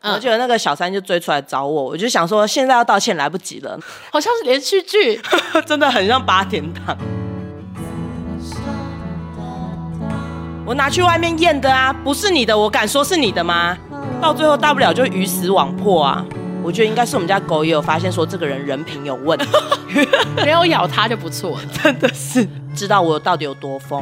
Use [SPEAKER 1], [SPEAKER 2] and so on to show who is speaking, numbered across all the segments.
[SPEAKER 1] 我觉得那个小三就追出来找我，我就想说现在要道歉来不及了，
[SPEAKER 2] 好像是连续剧
[SPEAKER 1] 真的很像8点档。我拿去外面验的啊，不是你的，我敢说是你的吗？到最后大不了就鱼死网破啊。我觉得应该是我们家狗也有发现说这个人人品有问题，
[SPEAKER 2] 没有咬他就不错了，
[SPEAKER 1] 真的是知道我到底有多疯。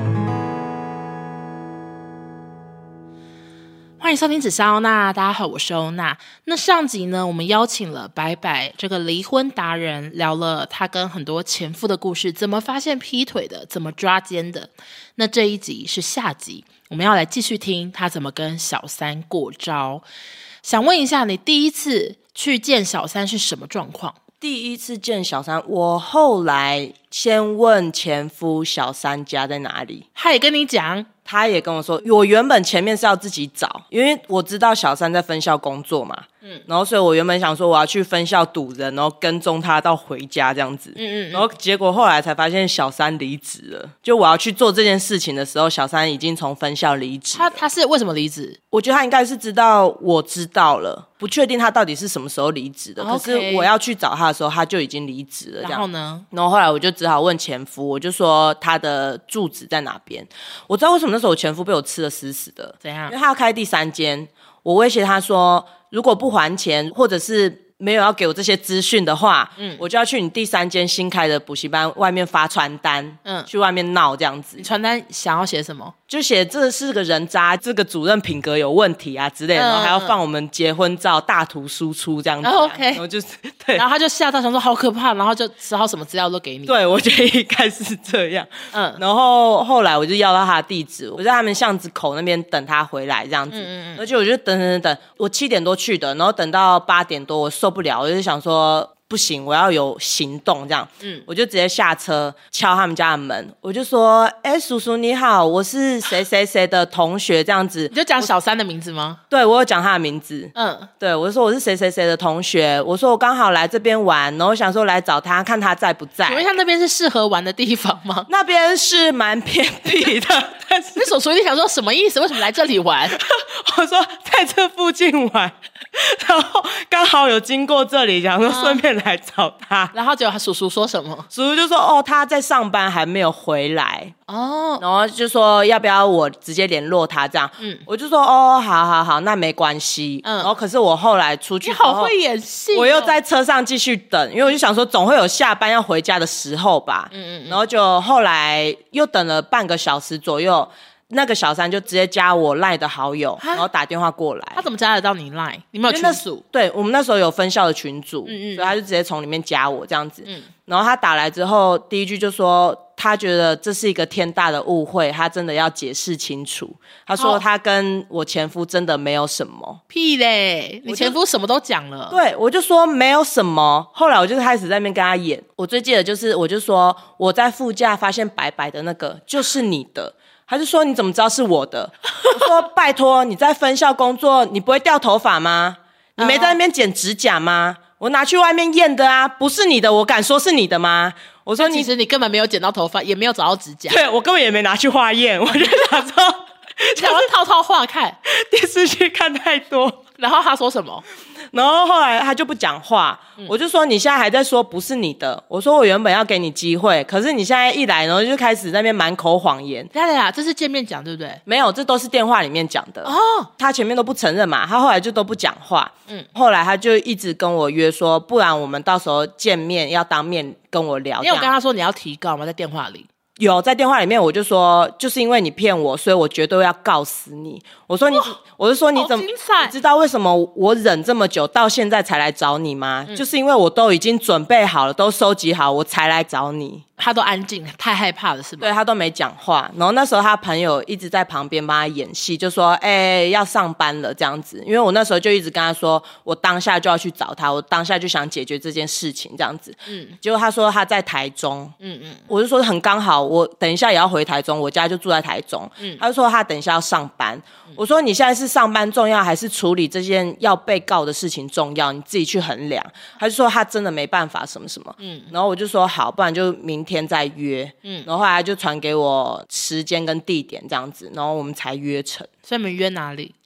[SPEAKER 2] 欢迎收听只是欧娜，大家好，我是欧娜。那上集呢，我们邀请了白白这个离婚达人，聊了他跟很多前夫的故事，怎么发现劈腿的，怎么抓奸的。那这一集是下集，我们要来继续听他怎么跟小三过招。想问一下，你第一次去见小三是什么状况？
[SPEAKER 1] 第一次见小三，我后来先问前夫小三家在哪里，
[SPEAKER 2] 他也跟你讲，
[SPEAKER 1] 他也跟我说，我原本前面是要自己找，因为我知道小三在分校工作嘛，然后所以我原本想说我要去分校堵人，然后跟踪他到回家这样子，然后结果后来才发现小三离职了，就我要去做这件事情的时候，小三已经从分校离职了。
[SPEAKER 2] 他是为什么离职？
[SPEAKER 1] 我觉得他应该是知道我知道了，不确定他到底是什么时候离职的，可是我要去找他的时候他就已经离职了这样。
[SPEAKER 2] 然后呢？
[SPEAKER 1] 然后后来我就只好问前夫，我就说他的住址在哪边。我知道为什么那时候我前夫被我吃得死死的，
[SPEAKER 2] 怎样？
[SPEAKER 1] 因为他要开第3间，我威胁他说如果不还钱或者是没有要给我这些资讯的话，我就要去你第3间新开的补习班外面发传单，去外面闹这样子。
[SPEAKER 2] 你传单想要写什么？
[SPEAKER 1] 就写这是个人渣，这个主任品格有问题啊之类的，然后还要放我们结婚照大图输出这样子、
[SPEAKER 2] OK，
[SPEAKER 1] 然后就是对，
[SPEAKER 2] 然后他就吓到想说好可怕，然后就只好什么资料都给你。
[SPEAKER 1] 对，我觉得应该是这样。然后后来我就要到他的地址，我在他们巷子口那边等他回来这样子，而且我就等，我7点多去的，然后等到8点多我受不了，我就想说不行，我要有行动这样，我就直接下车敲他们家的门，我就说叔叔你好，我是谁谁谁的同学这样子。
[SPEAKER 2] 你就讲小三的名字吗？
[SPEAKER 1] 对，我有讲他的名字，对，我就说我是谁谁谁的同学，我说我刚好来这边玩，然后想说来找他看他在不在。
[SPEAKER 2] 请问一下那边是适合玩的地方吗？
[SPEAKER 1] 那边是蛮偏僻的，但是
[SPEAKER 2] 那叔叔一定想说什么意思？为什么来这里玩？
[SPEAKER 1] 我说在这附近玩，然后刚好有经过这里，想说顺便来找他。
[SPEAKER 2] 然后结果叔叔说什么？
[SPEAKER 1] 叔叔就说他在上班还没有回来然后就说要不要我直接联络他这样，我就说好，那没关系，然后可是我后来出去
[SPEAKER 2] 你好会演戏
[SPEAKER 1] 我又在车上继续等，因为我就想说总会有下班要回家的时候吧，然后就后来又等了半个小时左右，那个小三就直接加我 LINE 的好友，然后打电话过来。
[SPEAKER 2] 他怎么加得到你 LINE？ 你没有群组？
[SPEAKER 1] 对，我们那时候有分校的群组，所以他就直接从里面加我这样子。然后他打来之后，第一句就说他觉得这是一个天大的误会，他真的要解释清楚。他说他跟我前夫真的没有什么。
[SPEAKER 2] 屁嘞！你前夫什么都讲了。
[SPEAKER 1] 对，我就说没有什么。后来我就开始在那边跟他演。我最记得就是，我就说我在副驾发现白白的那个就是你的。他就说你怎么知道是我的？我说拜托，你在分校工作，你不会掉头发吗？你没在那边剪指甲吗？我拿去外面验的啊，不是你的，我敢说是你的吗？我说
[SPEAKER 2] 其实你根本没有剪到头发，也没有找到指甲。
[SPEAKER 1] 对，我根本也没拿去化验，我就想说
[SPEAKER 2] 想要套套话看，
[SPEAKER 1] 电视剧看太多。
[SPEAKER 2] 然后他说什么？
[SPEAKER 1] 然后后来他就不讲话，我就说你现在还在说不是你的，我说我原本要给你机会，可是你现在一来然后就开始在那边满口谎言。
[SPEAKER 2] 对呀，这是见面讲对不对？
[SPEAKER 1] 没有，这都是电话里面讲的他前面都不承认嘛，他后来就都不讲话。后来他就一直跟我约说，不然我们到时候见面要当面跟我聊。
[SPEAKER 2] 你有跟他说你要提告吗？在电话里？
[SPEAKER 1] 有，在电话里面我就说，就是因为你骗我，所以我绝对要告死你。我说我就说你怎么，你知道为什么我忍这么久到现在才来找你吗？就是因为我都已经准备好了，都收集好，我才来找你。
[SPEAKER 2] 他都安静，太害怕了是吧？
[SPEAKER 1] 对，他都没讲话。然后那时候他朋友一直在旁边帮他演戏，就说要上班了这样子。因为我那时候就一直跟他说，我当下就要去找他，我当下就想解决这件事情这样子。结果他说他在台中，我就说很刚好，我等一下也要回台中，我家就住在台中。他就说他等一下要上班。我说你现在是上班重要还是处理这件要被告的事情重要？你自己去衡量。他就说他真的没办法什么什么。然后我就说好，不然就明天再约。然后后来他就传给我时间跟地点这样子，然后我们才约成。
[SPEAKER 2] 所以你们约哪里？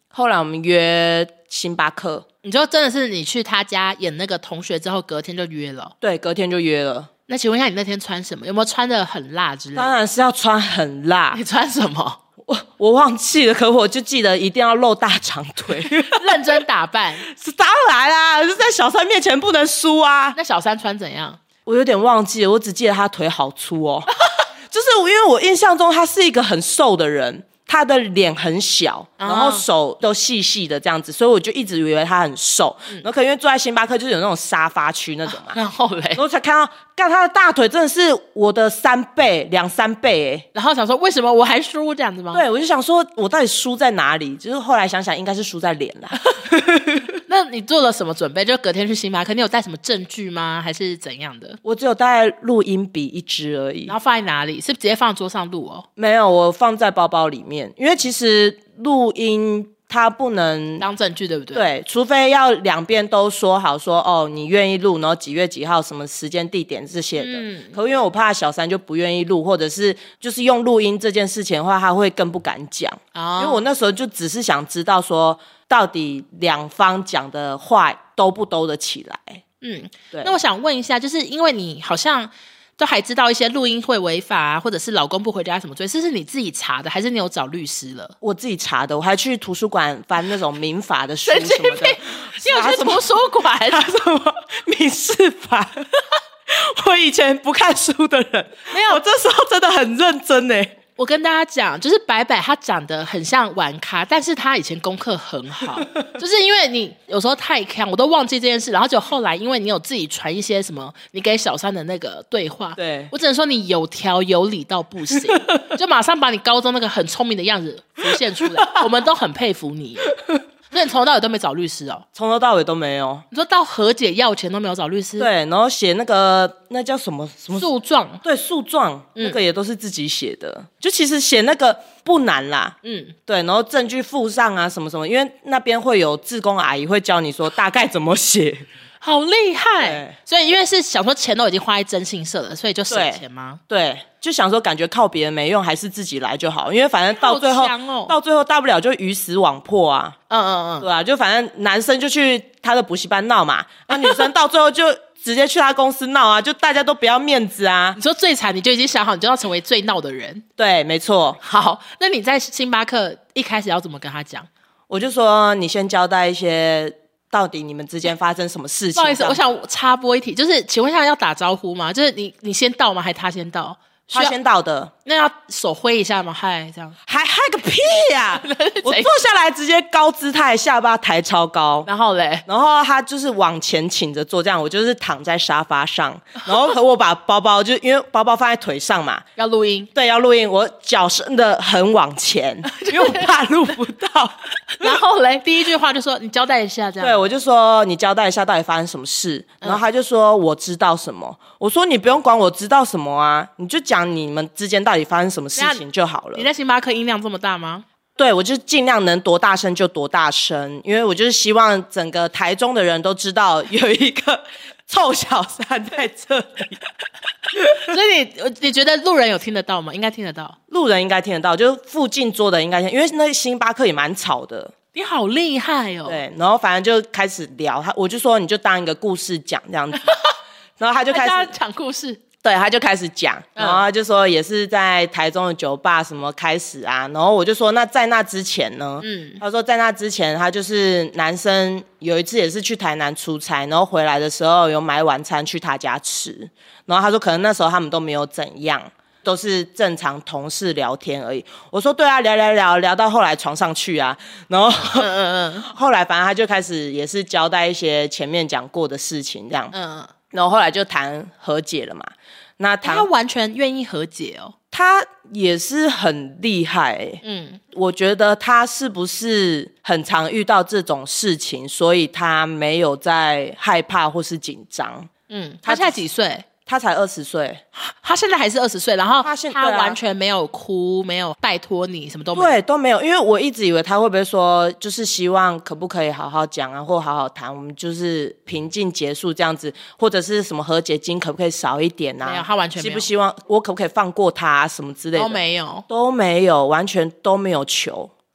[SPEAKER 1] 后来我们约星巴克，
[SPEAKER 2] 你就真的是你去他家演那个同学之后，隔天就约了？
[SPEAKER 1] 对，隔天就约了。
[SPEAKER 2] 那请问一下，你那天穿什么？有没有穿的很辣之类的？
[SPEAKER 1] 当然是要穿很辣。
[SPEAKER 2] 你穿什么？
[SPEAKER 1] 我忘记了，可我就记得一定要露大长腿，
[SPEAKER 2] 认真打扮。
[SPEAKER 1] 是当然啦，就在小三面前不能输啊。
[SPEAKER 2] 那小三穿怎样？
[SPEAKER 1] 我有点忘记了，我只记得他腿好粗哦。就是因为我印象中他是一个很瘦的人，他的脸很小，然后手都细细的这样子，所以我就一直以为他很瘦。然后可能因为坐在星巴克就是有那种沙发区那种嘛，
[SPEAKER 2] 然后嘞，
[SPEAKER 1] 然后才看到，干他的大腿真的是我的3倍、2-3倍哎。
[SPEAKER 2] 然后想说为什么我还输这样子吗？
[SPEAKER 1] 对，我就想说我到底输在哪里？就是后来想想，应该是输在脸啦。
[SPEAKER 2] 那你做了什么准备？就隔天去星巴克，你有带什么证据吗？还是怎样的？
[SPEAKER 1] 我只有带录音笔1支而已。
[SPEAKER 2] 然后放在哪里？是直接放桌上录哦？
[SPEAKER 1] 没有，我放在包包里面，因为其实录音它不能
[SPEAKER 2] 当证据，对不对？
[SPEAKER 1] 对，除非要两边都说好说哦，你愿意录，然后几月几号，什么时间地点这些的。可因为我怕小三就不愿意录，或者是就是用录音这件事情的话，他会更不敢讲。因为我那时候就只是想知道说，到底两方讲的话兜不兜得起来。对。
[SPEAKER 2] 那我想问一下，就是因为你好像都还知道一些录音会违法啊，或者是老公不回家什么罪，是你自己查的，还是你有找律师了？
[SPEAKER 1] 我自己查的，我还去图书馆翻那种民法的书什么的。
[SPEAKER 2] 你有去图书馆
[SPEAKER 1] 查什么民事法？我以前不看书的人，
[SPEAKER 2] 没有，
[SPEAKER 1] 我这时候真的很认真耶。
[SPEAKER 2] 我跟大家讲，就是白白他长得很像玩咖，但是他以前功课很好，就是因为你有时候太强，我都忘记这件事，然后就后来因为你有自己传一些什么你给小三的那个对话，
[SPEAKER 1] 对，
[SPEAKER 2] 我只能说你有条有理到不行，就马上把你高中那个很聪明的样子浮现出来，我们都很佩服你。所以你从头到尾都没找律师哦？
[SPEAKER 1] 从头到尾都没有。
[SPEAKER 2] 你说到和解要钱都没有找律师？
[SPEAKER 1] 对，然后写那个那叫什么
[SPEAKER 2] 诉状？
[SPEAKER 1] 对，诉状，那个也都是自己写的。就其实写那个不难啦，对，然后证据附上啊什么什么，因为那边会有志工阿姨会教你说大概怎么写。
[SPEAKER 2] 好厉害！所以因为是想说钱都已经花在征信社了，所以就省钱吗？
[SPEAKER 1] 对，就想说感觉靠别人没用，还是自己来就好，因为反正到最后，到最后大不了就鱼死网破啊。对啊，就反正男生就去他的补习班闹嘛，那女生到最后就直接去他公司闹啊，就大家都不要面子啊。
[SPEAKER 2] 你说最惨，你就已经想好你就要成为最闹的人。
[SPEAKER 1] 对，没错。
[SPEAKER 2] 好，那你在星巴克一开始要怎么跟他讲？
[SPEAKER 1] 我就说你先交代一些。到底你们之间发生什么事情？
[SPEAKER 2] 不好意思，我想插播一题，就是请问一下要打招呼吗？就是你先到吗？还他先到？
[SPEAKER 1] 他先到的，
[SPEAKER 2] 那要手挥一下吗？嗨，这样
[SPEAKER 1] 还嗨个屁呀！我坐下来直接高姿态，下巴抬超高，
[SPEAKER 2] 然后嘞，
[SPEAKER 1] 然后他就是往前倾着坐，这样我就是躺在沙发上，然后我把包包就因为包包放在腿上嘛，
[SPEAKER 2] 要录音，
[SPEAKER 1] 对，要录音，我脚伸得很往前，因为我怕录不到。
[SPEAKER 2] 然后嘞，第一句话就说你交代一下，这样，
[SPEAKER 1] 对，我就说你交代一下到底发生什么事，然后他就说我知道什么，我说你不用管我知道什么啊，你就讲你们之间到底发生什么事情就好了。
[SPEAKER 2] 你在星巴克音量这么大吗？
[SPEAKER 1] 对，我就尽量能多大声就多大声，因为我就是希望整个台中的人都知道有一个臭小三在这里。
[SPEAKER 2] 所以你觉得路人有听得到吗？应该听得到，
[SPEAKER 1] 路人应该听得到，就是附近桌的应该听，因为那星巴克也蛮吵的。
[SPEAKER 2] 你好厉害哦！
[SPEAKER 1] 对，然后反正就开始聊，我就说你就当一个故事讲这样子，然后他就开始
[SPEAKER 2] 讲故事。
[SPEAKER 1] 对，他就开始讲，然后他就说也是在台中的酒吧什么开始啊，然后我就说那在那之前呢？他说在那之前他就是男生有一次也是去台南出差，然后回来的时候有买晚餐去他家吃，然后他说可能那时候他们都没有怎样，都是正常同事聊天而已。我说对啊，聊到后来床上去啊，然后后来反正他就开始也是交代一些前面讲过的事情这样，然后后来就谈和解了嘛。那
[SPEAKER 2] 他完全愿意和解哦，
[SPEAKER 1] 他也是很厉害我觉得他是不是很常遇到这种事情，所以他没有在害怕或是紧张。
[SPEAKER 2] 他现在几岁？
[SPEAKER 1] 他才20岁，
[SPEAKER 2] 他现在还是20岁，然后他完全没有哭，没有拜托你，什么都没有，
[SPEAKER 1] 对，都没有。因为我一直以为他会不会说，就是希望可不可以好好讲啊，或好好谈，我们就是平静结束这样子，或者是什么和解金可不可以少一点啊？
[SPEAKER 2] 没有，他完全没有。
[SPEAKER 1] 希不希望我可不可以放过他啊，什么之类的
[SPEAKER 2] 都没有，
[SPEAKER 1] 都没有，完全都没有求。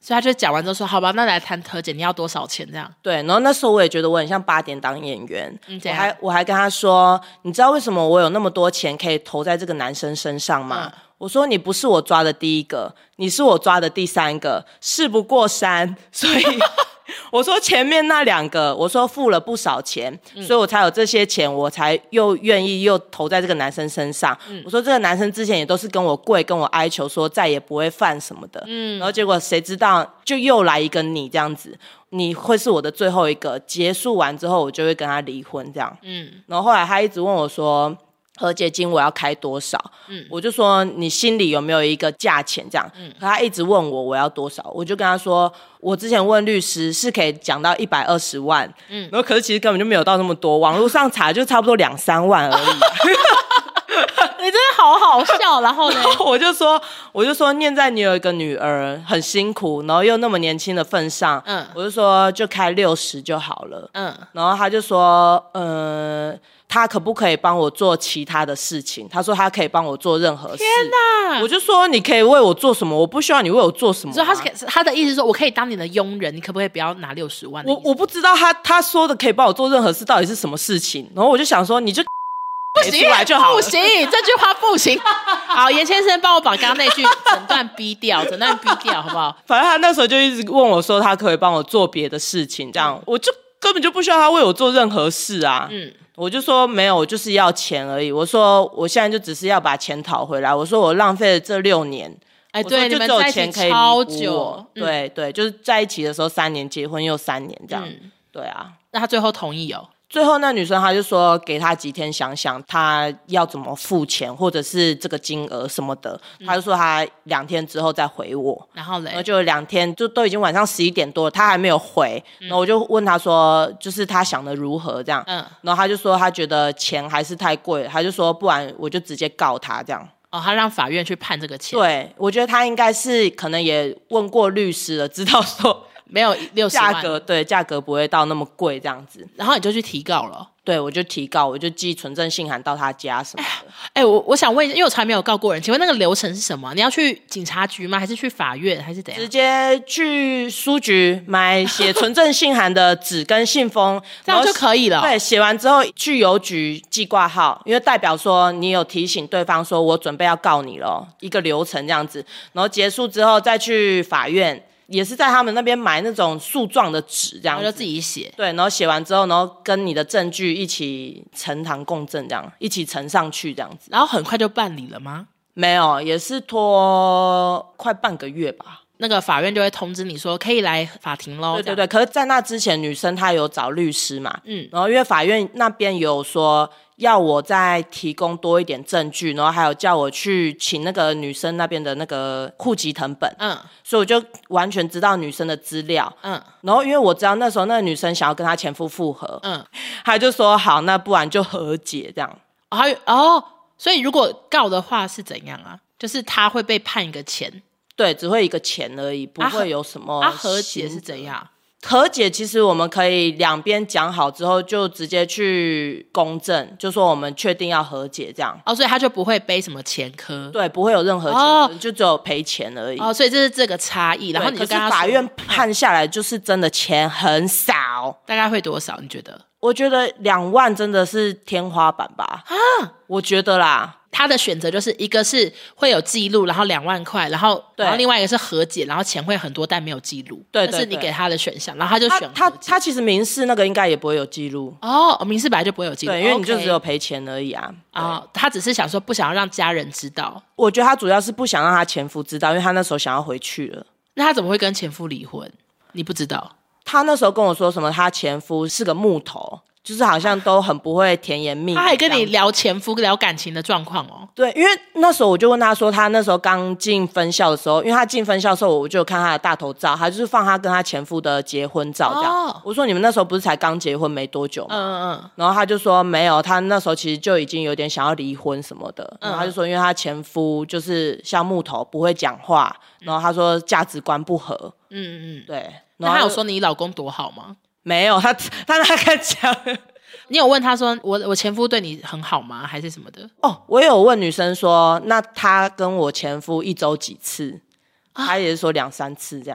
[SPEAKER 2] 所以他就讲完之后说好吧，那来谈和解，你要多少钱这样？
[SPEAKER 1] 对，然后那时候我也觉得我很像8点档演员，我还跟他说，你知道为什么我有那么多钱可以投在这个男生身上吗？我说你不是我抓的第一个，你是我抓的第3个，事不过三，所以我说前面那2个，我说付了不少钱，所以我才有这些钱，我才又愿意又投在这个男生身上。我说这个男生之前也都是跟我跪，跟我哀求说再也不会犯什么的，然后结果谁知道就又来一个你这样子，你会是我的最后一个，结束完之后我就会跟他离婚这样。然后后来他一直问我说和解金我要开多少？我就说你心里有没有一个价钱这样？可他一直问我要多少，我就跟他说我之前问律师是可以讲到120万，然后可是其实根本就没有到那么多，网络上查就差不多2-3万而已。
[SPEAKER 2] 你真的好好笑，然后呢？
[SPEAKER 1] 我就说念在你有一个女儿很辛苦，然后又那么年轻的份上，我就说就开60就好了，然后他就说他可不可以帮我做其他的事情？他说他可以帮我做任何事。
[SPEAKER 2] 天哪！
[SPEAKER 1] 我就说你可以为我做什么？我不需要你为我做什么、啊。
[SPEAKER 2] 所以他的意思是说我可以当你的佣人，你可不可以不要拿60万的意思？
[SPEAKER 1] 我不知道他说的可以帮我做任何事到底是什么事情，然后我就想说你就
[SPEAKER 2] 不行，
[SPEAKER 1] 出来就好了，
[SPEAKER 2] 不行，这句话不行。好，严先生帮我把刚刚那句整段逼掉，整段逼掉好不好？
[SPEAKER 1] 反正他那时候就一直问我说他可以帮我做别的事情，这样我就根本就不需要他为我做任何事啊。我就说没有，我就是要钱而已。我说我现在就只是要把钱讨回来。我说我浪费了这6年，
[SPEAKER 2] 对，
[SPEAKER 1] 就只有钱可以
[SPEAKER 2] 超
[SPEAKER 1] 弥补我。对对，就是在一起的时候3年，结婚又3年这样。对啊，
[SPEAKER 2] 那他最后同意哦。
[SPEAKER 1] 最后那女生她就说给她几天想想她要怎么付钱或者是这个金额什么的，她就说她2天之后再回我，然后就2天就都已经晚上11点多了，她还没有回，然后我就问她说就是她想的如何这样，然后她就说她觉得钱还是太贵了，她就说不然我就直接告她这样。
[SPEAKER 2] 他让法院去判这个钱。
[SPEAKER 1] 对，我觉得他应该是可能也问过律师了，知道说
[SPEAKER 2] 没有60万
[SPEAKER 1] 价格不会到那么贵这样子，
[SPEAKER 2] 然后你就去提告了。
[SPEAKER 1] 对，我就提告，我就寄存证信函到他家什么
[SPEAKER 2] 的。我想问一下，因为我从来没有告过人，请问那个流程是什么？你要去警察局吗？还是去法院？还是怎样？
[SPEAKER 1] 直接去书局买写存证信函的纸跟信封，
[SPEAKER 2] 这样就可以了。
[SPEAKER 1] 对，写完之后去邮局寄挂号，因为代表说你有提醒对方说我准备要告你了，一个流程这样子。然后结束之后再去法院。也是在他们那边买那种诉状的纸这样子，
[SPEAKER 2] 然后就自己写。
[SPEAKER 1] 对，然后写完之后，然后跟你的证据一起呈堂供证，这样一起呈上去这样子。
[SPEAKER 2] 然后很快就办理了吗？
[SPEAKER 1] 没有，也是拖快半个月吧。
[SPEAKER 2] 那个法院就会通知你说可以来法庭咯。
[SPEAKER 1] 对对对，可是在那之前女生她有找律师嘛，然后因为法院那边有说要我再提供多一点证据，然后还有叫我去请那个女生那边的那个户籍誊本，所以我就完全知道女生的资料，然后因为我知道那时候那个女生想要跟她前夫复合，她就说好，那不然就和解这样。
[SPEAKER 2] 所以如果告的话是怎样啊？就是他会被判一个钱。
[SPEAKER 1] 对，只会一个钱而已，不会有什么。
[SPEAKER 2] 和解是怎样？
[SPEAKER 1] 和解其实我们可以两边讲好之后，就直接去公证，就说我们确定要和解这样。
[SPEAKER 2] 所以他就不会背什么前科。
[SPEAKER 1] 对，不会有任何前科，就只有赔钱而已。
[SPEAKER 2] 所以这是这个差异。然后你就跟他说，
[SPEAKER 1] 可是法院判下来就是真的钱很少，
[SPEAKER 2] 大概会多少？你觉得？
[SPEAKER 1] 我觉得2万真的是天花板吧。我觉得啦。
[SPEAKER 2] 他的选择就是一个是会有记录，然后2万块，然后另外一个是和解，然后钱会很多但没有记录。对，这是你给他的选项，然后他就选
[SPEAKER 1] 他其实民事那个应该也不会有记录。
[SPEAKER 2] 民事本来就不会有记录，
[SPEAKER 1] 对，因为你就只有赔钱而已啊。
[SPEAKER 2] 他只是想说不想要让家人知道。
[SPEAKER 1] 我觉得他主要是不想让他前夫知道，因为他那时候想要回去了。
[SPEAKER 2] 那他怎么会跟前夫离婚？你不知道？
[SPEAKER 1] 他那时候跟我说什么？他前夫是个木头。就是好像都很不会甜言蜜语，
[SPEAKER 2] 他还跟你聊前夫聊感情的状况哦。
[SPEAKER 1] 对，因为那时候我就问他说，他那时候刚进分校的时候，因为他进分校的时候，我就有看他的大头照，他就是放他跟他前夫的结婚照这样。我说你们那时候不是才刚结婚没多久吗？然后他就说没有，他那时候其实就已经有点想要离婚什么的。然后他就说，因为他前夫就是像木头不会讲话，然后他说价值观不合。对。
[SPEAKER 2] 那他有说你老公多好吗？
[SPEAKER 1] 没有，他那个讲，
[SPEAKER 2] 你有问他说我前夫对你很好吗？还是什么的？
[SPEAKER 1] 我有问女生说，那他跟我前夫1周几次？他也是说2-3次这样。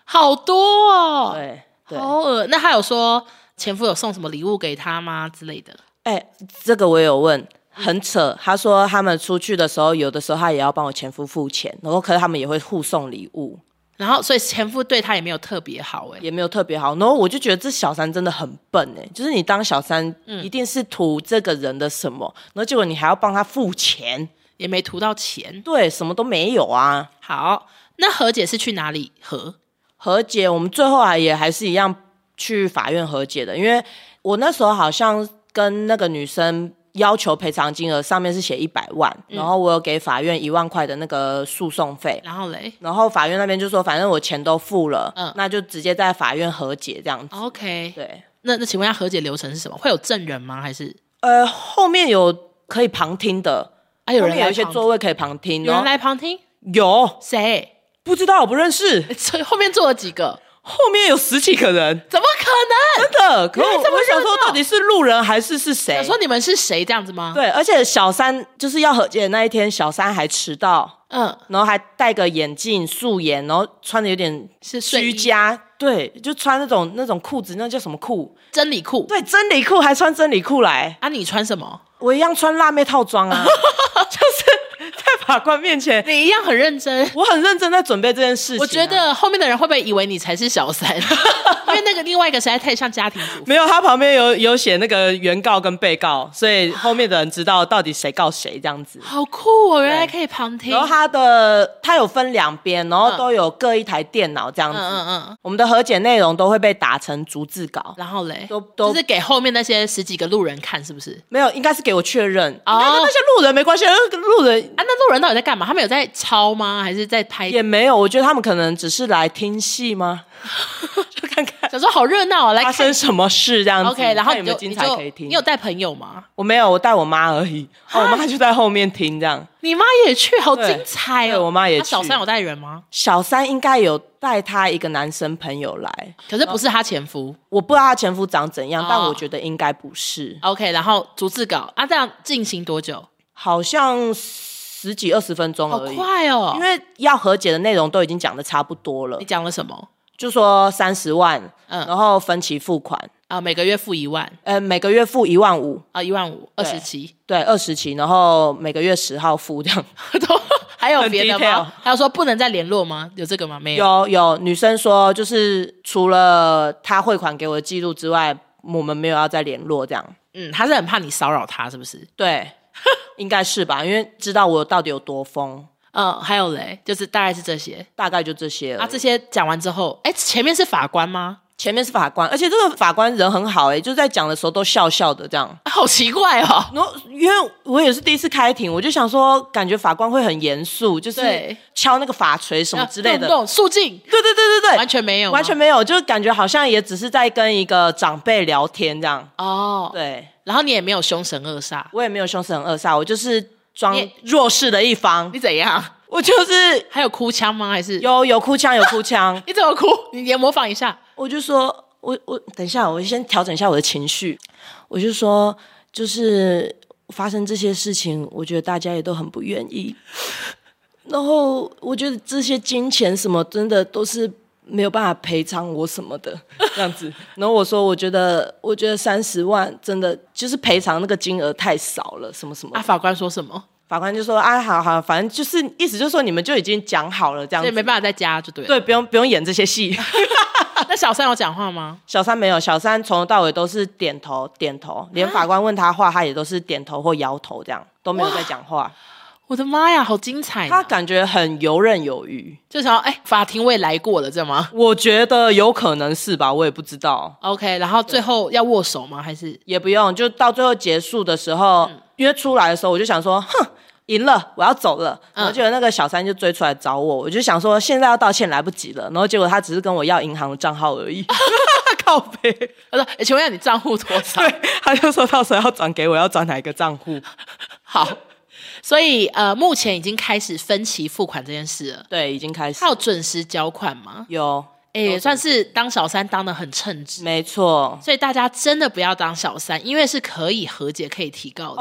[SPEAKER 2] 好多哦，
[SPEAKER 1] 对，
[SPEAKER 2] 好恶。那他有说前夫有送什么礼物给他吗之类的？
[SPEAKER 1] 这个我也有问，很扯。他说他们出去的时候，有的时候他也要帮我前夫付钱，然后可是他们也会互送礼物。
[SPEAKER 2] 然后，所以前夫对他也没有特别好，
[SPEAKER 1] 也没有特别好。然后我就觉得这小三真的很笨就是你当小三，一定是图这个人的什么，然后结果你还要帮他付钱，
[SPEAKER 2] 也没图到钱，
[SPEAKER 1] 对，什么都没有啊。
[SPEAKER 2] 好，那和解是去哪里和
[SPEAKER 1] 解？我们最后还是一样去法院和解的，因为我那时候好像跟那个女生要求赔偿金额上面是写100万，然后我有给法院1万块的那个诉讼费，然后法院那边就说反正我钱都付了，那就直接在法院和解这样子。
[SPEAKER 2] OK，
[SPEAKER 1] 对，
[SPEAKER 2] 那请问一下和解流程是什么？会有证人吗？还是
[SPEAKER 1] 后面有可以旁听的
[SPEAKER 2] 有人
[SPEAKER 1] 后面有一些座位可以旁听，
[SPEAKER 2] 有人来旁听？
[SPEAKER 1] 有
[SPEAKER 2] 谁？
[SPEAKER 1] 不知道，我不认识。
[SPEAKER 2] 所以后面坐了几个？
[SPEAKER 1] 后面有10几个人，
[SPEAKER 2] 怎么可能？
[SPEAKER 1] 真的？可我想说，到底是路人还是谁？
[SPEAKER 2] 想说你们是谁这样子吗？
[SPEAKER 1] 对，而且小三就是要和解的那一天，小三还迟到，然后还戴个眼镜、素颜，然后穿的有点居家，对，就穿那种裤子，那叫什么裤？
[SPEAKER 2] 真理裤。
[SPEAKER 1] 对，真理裤，还穿真理裤来。
[SPEAKER 2] 啊，你穿什么？
[SPEAKER 1] 我一样穿辣妹套装啊，就是在法官面前，
[SPEAKER 2] 你一样很认真。
[SPEAKER 1] 我很认真在准备这件事情。
[SPEAKER 2] 我觉得后面的人会不会以为你才是小三？因为那个另外一个实在太像家庭主妇。
[SPEAKER 1] 没有，他旁边有写那个原告跟被告，所以后面的人知道到底谁告谁这样子。
[SPEAKER 2] 好酷哦，原来可以旁听。
[SPEAKER 1] 然后他有分2边，然后都有各一台电脑这样子。我们的和解内容都会被打成逐字稿。
[SPEAKER 2] 然后嘞，
[SPEAKER 1] 都
[SPEAKER 2] 是给后面那些10几个路人看，是不是？
[SPEAKER 1] 没有，应该是给我确认。那些路人没关系，路人
[SPEAKER 2] 那路人到底在干嘛？他们有在抄吗？还是在拍？
[SPEAKER 1] 也没有，我觉得他们可能只是来听戏吗？就看看，
[SPEAKER 2] 想说好热闹，来
[SPEAKER 1] 发生什么事这样子。
[SPEAKER 2] OK， 然后
[SPEAKER 1] 有没有精彩可以听？
[SPEAKER 2] 你有带朋友吗？
[SPEAKER 1] 我没有，我带我妈而已。我妈就在后面听这样。
[SPEAKER 2] 你妈也去，好精彩
[SPEAKER 1] 对，我妈也去。
[SPEAKER 2] 小三有带人吗？
[SPEAKER 1] 小三应该有带他一个男生朋友来，
[SPEAKER 2] 可是不是他前夫。
[SPEAKER 1] 我不知道他前夫长怎样，但我觉得应该不是。
[SPEAKER 2] OK， 然后逐字稿这样进行多久？
[SPEAKER 1] 好像10几20分钟而已。
[SPEAKER 2] 好快哦！
[SPEAKER 1] 因为要和解的内容都已经讲的差不多了。
[SPEAKER 2] 你讲了什么？
[SPEAKER 1] 就说30万，然后分期付款
[SPEAKER 2] 每个月付1万，
[SPEAKER 1] 每个月付1万5
[SPEAKER 2] 1万5 20期，
[SPEAKER 1] 对，20期，然后每个月10号付这样。
[SPEAKER 2] 还有别的吗？还有说不能再联络吗？有这个吗？没
[SPEAKER 1] 有。有女生说，就是除了他汇款给我的记录之外，我们没有要再联络这样。
[SPEAKER 2] 他是很怕你骚扰他，是不是？
[SPEAKER 1] 对，应该是吧，因为知道我到底有多疯。
[SPEAKER 2] 还有嘞，就是大概是这些，
[SPEAKER 1] 大概就这些了。
[SPEAKER 2] 这些讲完之后，前面是法官吗？
[SPEAKER 1] 前面是法官，而且这个法官人很好就是在讲的时候都笑笑的这样。
[SPEAKER 2] 好奇怪哦。
[SPEAKER 1] 然后因为我也是第一次开庭，我就想说，感觉法官会很严肃，就是敲那个法锤什么之类的，
[SPEAKER 2] 肃静。
[SPEAKER 1] 对，
[SPEAKER 2] 完全没有，
[SPEAKER 1] 完全没有，就感觉好像也只是在跟一个长辈聊天这样。对。
[SPEAKER 2] 然后你也没有凶神恶煞，
[SPEAKER 1] 我也没有凶神恶煞，我就是装弱势的一方。
[SPEAKER 2] 你怎样？
[SPEAKER 1] 我就是
[SPEAKER 2] 还有哭腔吗？还是
[SPEAKER 1] 有哭腔，有哭腔。
[SPEAKER 2] 你怎么哭？你也模仿一下。
[SPEAKER 1] 我就说，我等一下，我先调整一下我的情绪。我就说，就是发生这些事情，我觉得大家也都很不愿意。然后我觉得这些金钱什么，真的都是没有办法赔偿我什么的这样子。然后我说，我觉得30万真的就是赔偿那个金额太少了，什么什么。
[SPEAKER 2] 法官说什么？
[SPEAKER 1] 法官就说好，反正就是意思就是说你们就已经讲好了这样子，
[SPEAKER 2] 所以没办法再加就对了。
[SPEAKER 1] 对，不用演这些戏。
[SPEAKER 2] 那小三有讲话吗？
[SPEAKER 1] 小三没有，小三从头到尾都是点头，连法官问他话，他也都是点头或摇头，这样都没有在讲话。
[SPEAKER 2] 我的妈呀，好精彩！
[SPEAKER 1] 他感觉很游刃有余，
[SPEAKER 2] 就想法庭我也来过了，这样吗？
[SPEAKER 1] 我觉得有可能是吧，我也不知道。
[SPEAKER 2] OK， 然后最后要握手吗？还是
[SPEAKER 1] 也不用？就到最后结束的时候，因为出来的时候我就想说，赢了，我要走了。然后结果那个小三就追出来找我，我就想说现在要道歉来不及了。然后结果他只是跟我要银行的账号而已。靠北，
[SPEAKER 2] 他说：“请问一下你账户多少？”
[SPEAKER 1] 对，他就说到时候要转给我，要转哪一个账户。
[SPEAKER 2] 好，所以目前已经开始分期付款这件事了。
[SPEAKER 1] 对，已经开始。
[SPEAKER 2] 他有准时缴款吗？
[SPEAKER 1] 有。
[SPEAKER 2] 也算是当小三当得很称职。
[SPEAKER 1] 没错。
[SPEAKER 2] 所以大家真的不要当小三，因为是可以和解可以提告的。